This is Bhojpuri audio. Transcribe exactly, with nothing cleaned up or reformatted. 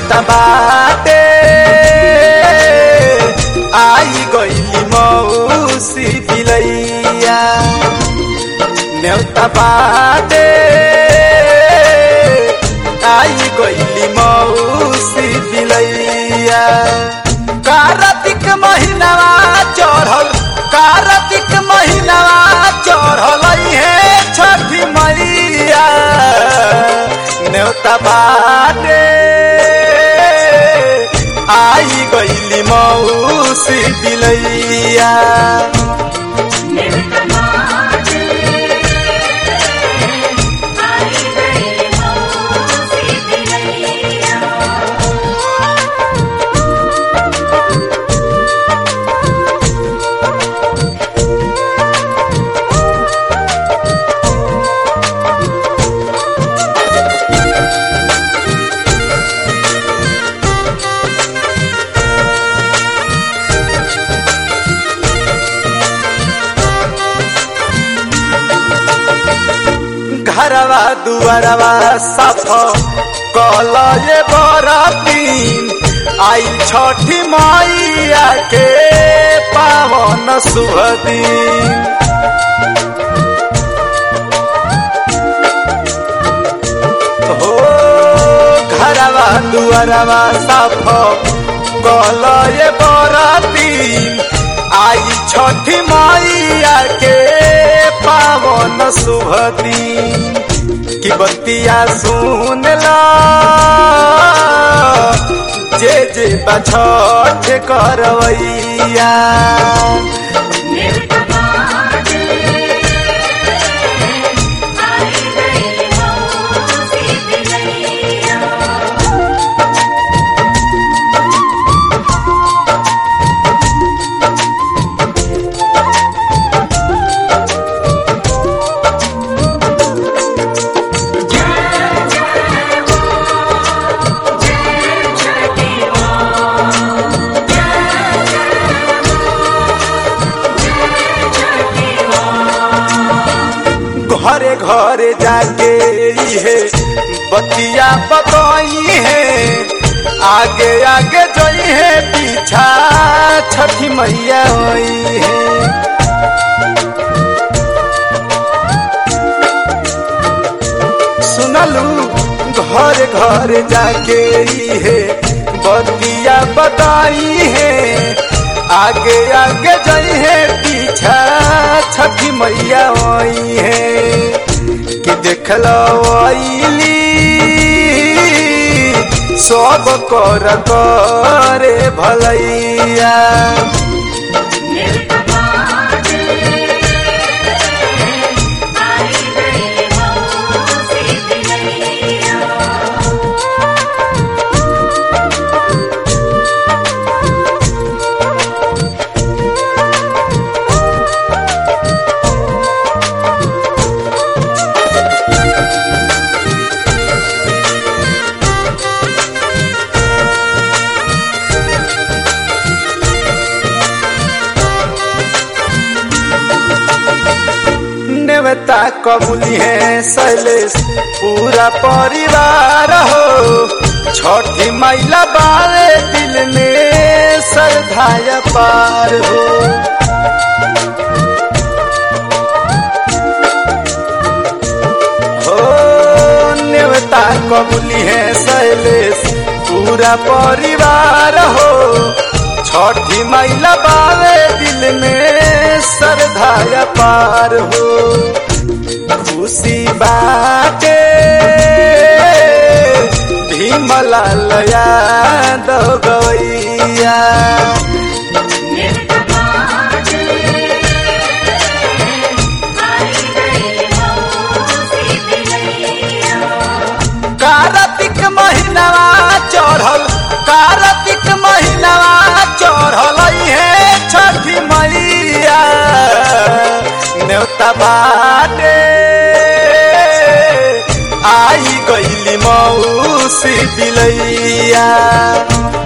न्योता बाटे आई गईली मौसी बिलैया न्योता बाटे आई गईली मौसी बिलैया कार्तिक महीनावा चढ़ल कार्तिक महीनावा चढ़ल है छठी मैया न्योता बाटे आई गईली मौसी बिलैया घरवा दुआरवा साफ कल ये बरतीन आई छठी मैया के पावन शुभ दिन हो घरवा दुआरवा साफ कल ये बरतीन आई छठी मैया के पावन शुभ दिन की बतिया सुन ला जे जे बछठ करवैया घरे घरे जाके है बतिया बताई है आगे आगे जोई है पीछा छठी मैया होई है सुनलू घरे घरे जाके है बतिया बताई है आगे आगे जोई है पीछा छठी मैया होई है कि देखलो आईली सब कर करे भलैया न्योता कबूली है शैलेश पूरा परिवार हो छठी मैया बारे दिल में श्रद्धा पार हो हो न्योता कबूली है शैलेश पूरा परिवार हो छठी मैया बारे दिल में श्रद्धा पार हो खुशी बाटे भीमलाल यादव गवैया कार्तिक महीनावा चढ़ल कार्तिक महीनावा चढ़ल है छठी मैया न्योता बाटे आई गईली मौसी बिलैया।